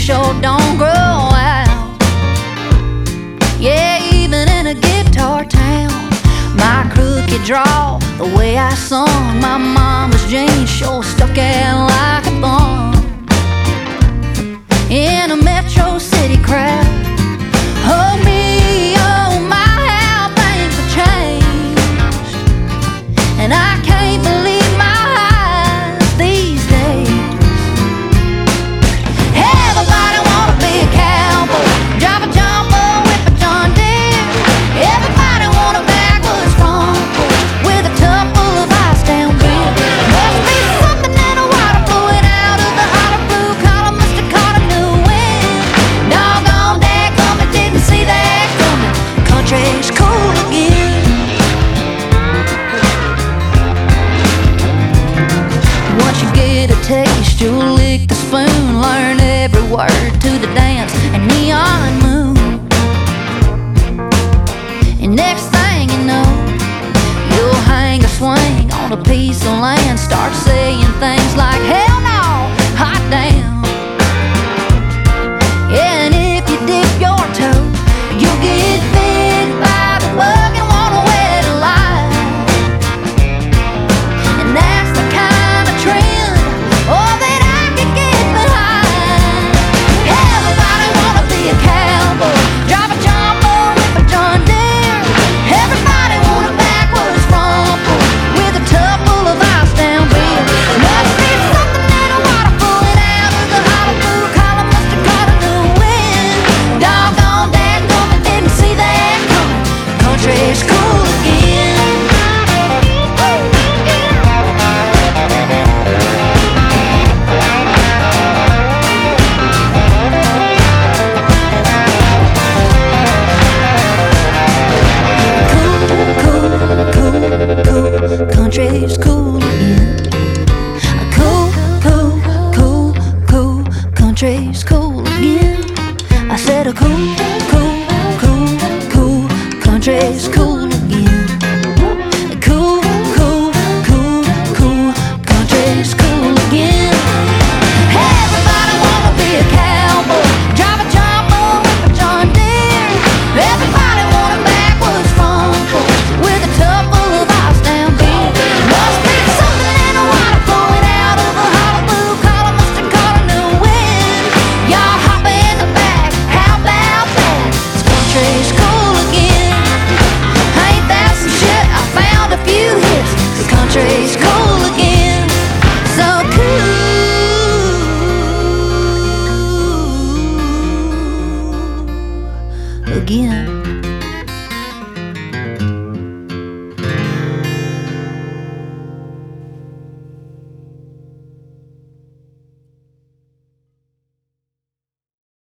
sure don't grow out. Yeah, even in a guitar town, my crooked draw, the way I sung, my mama's jeans sure stuck out like a thumb. In a Metro City crowd, oh me, oh my, how things have changed. And I can't believe my eyes these days. Everybody wanna be a cowboy, drive a jumbo, whip a John Deere. Everybody want a backwoods front porch with a tub full of ice down beer. Must be something in the water flowing out of the hollow blue collar, must have caught a new wind. Doggone dadgummit, didn't see that coming. Country's cool again. Once you get a taste, you'll lick the spoon, learn every word to the dance and neon moon. And next thing you know, you'll hang a swing on a piece of land, start